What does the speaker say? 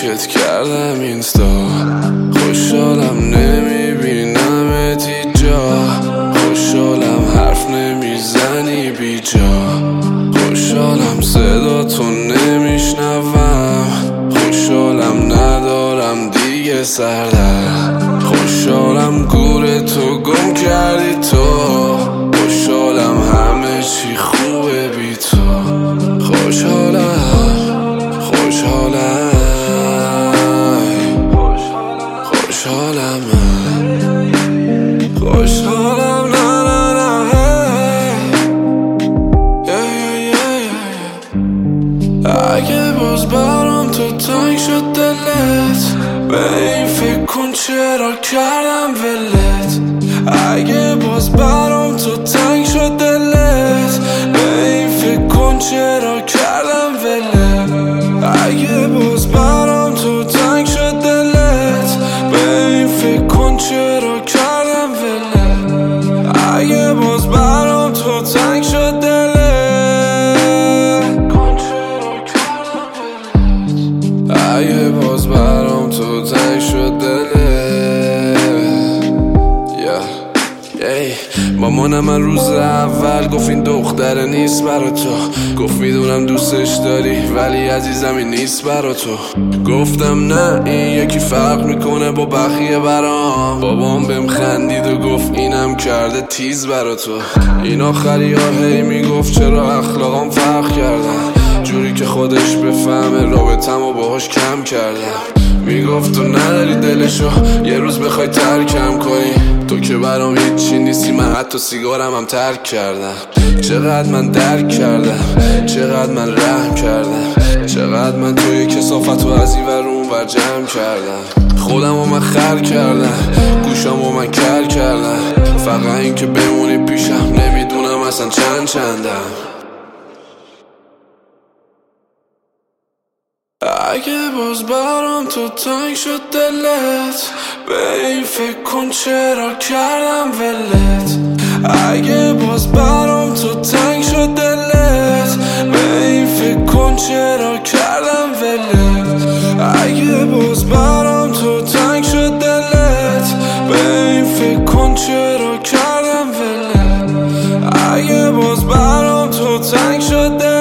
لاکت کردم اینستا، خوشحالم نمیبینمت اینجا، خوشحالم حرف نمیزنی بیجا، خوشحالم صدا تو نمیشنوم، خوشحالم ندارم دیگه سردر، خوشحالم گور تو گم کردی تو، خوشحالم همه چی خوبه بی تو، خوشحالم خوشحالم خوشحالم خوشحالم نه نه نه اگه باز برام تو تنگ شد دلت، به این فکر کن چرا کردم ولت. اگه باز برام تو تنگ شد دلت، به این فکر کن چرا کردم ولت. اگه باز برام تو تنگ شد دلت، به این فکر کن چرا کردم ولت. اگه باز برام تو تنگ شد دلت، اگه باز برام تو تنگ شد دلت. مامانم من روز اول گفت این دختره نیست برا تو، گفت میدونم دوستش داری ولی عزیزم این نیست برا تو. گفتم نه این یکی فرق میکنه با بقیه برام. بابام بهم خندید و گفت اینم کرده تیز برا تو. این آخری ها هی میگفت چرا اخلاقام فرق کردن، جوری که خودش بفهمه رابطم و باهاش کم کردم. میگفت تو نداری دلشو یه روز بخوای ترکم کنی، تو که برام هیچی نیستی، من حتی سیگارم هم ترک کردم. چقدر من درک کردم، چقدر من رحم کردم، چقدر من توی کثافت و از این ور اون ور جمع کردم. خودم و من خر کردم، گوشم و من کر کردم، فقط این که بمونی پیشم نمیدونم اصلا چندم. اگه باز برام تو تنگ شد دلت، به این فکر کن چرا کردم ولت. اگه باز برام تو تنگ شد دلت، به این فکر کن چرا کردم ولت. اگه باز برام تو تنگ شد دلت، به این فکر کن چرا کردم ولت. اگه باز برام تو تنگ شد دلت.